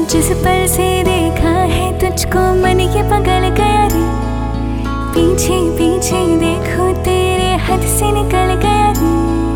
जिस पल से देखा है तुझको मन ये पगल गया रे। पीछे पीछे देखो तेरे हाथ से निकल गया रे।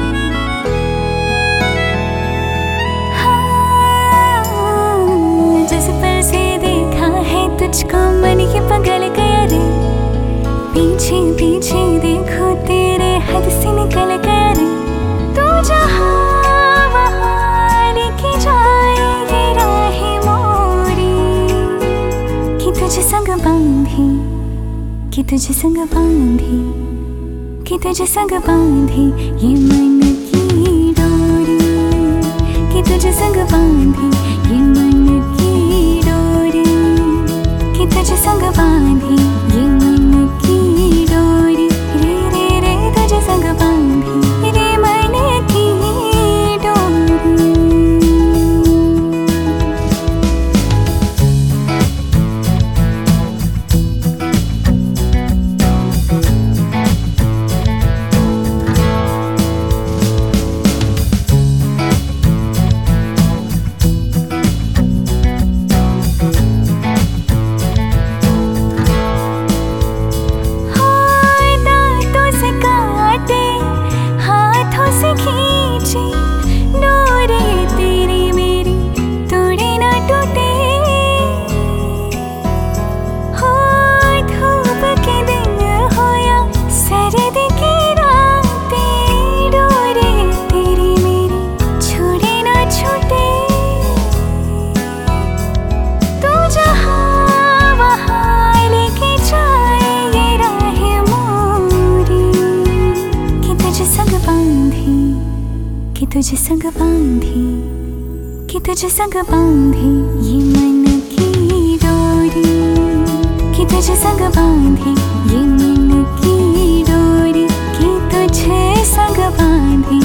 हाँ, जिस पल से देखा है तुझको मन ये पगल गया रे। पीछे पीछे देखो तेरे हाथ से निकल गया रे। तू जहाँ वहाँ लेके जाएगी राहें मोरी, कि तुझे संग बांधी, कि तुझे संग बांधी, कि तुझे संग बांधी ये मन की डोरी, कि तुझे संग बांधी ये मन की डोरी, कि तुझे संग बांधी ये मन की डोरी। रे रे रे तुझे संग बांधी रे मन की डोरी। खींची डोरे तेरी मेरी तोड़े ना टूटे। हो धूप के दिन हो या सर्द की रातें, डोरे तेरी मेरी छोड़े ना छूटे। तू जहाँ वहाँ लेके जाए ये राहें मोरी, कि तुझे संग बांधी, कि तुझे संग बांधी, कि तुझे संग बांधी ये मन की डोरी, कि तुझे संग बांधी ये मन की डोरी, कि तुझे संग बांधी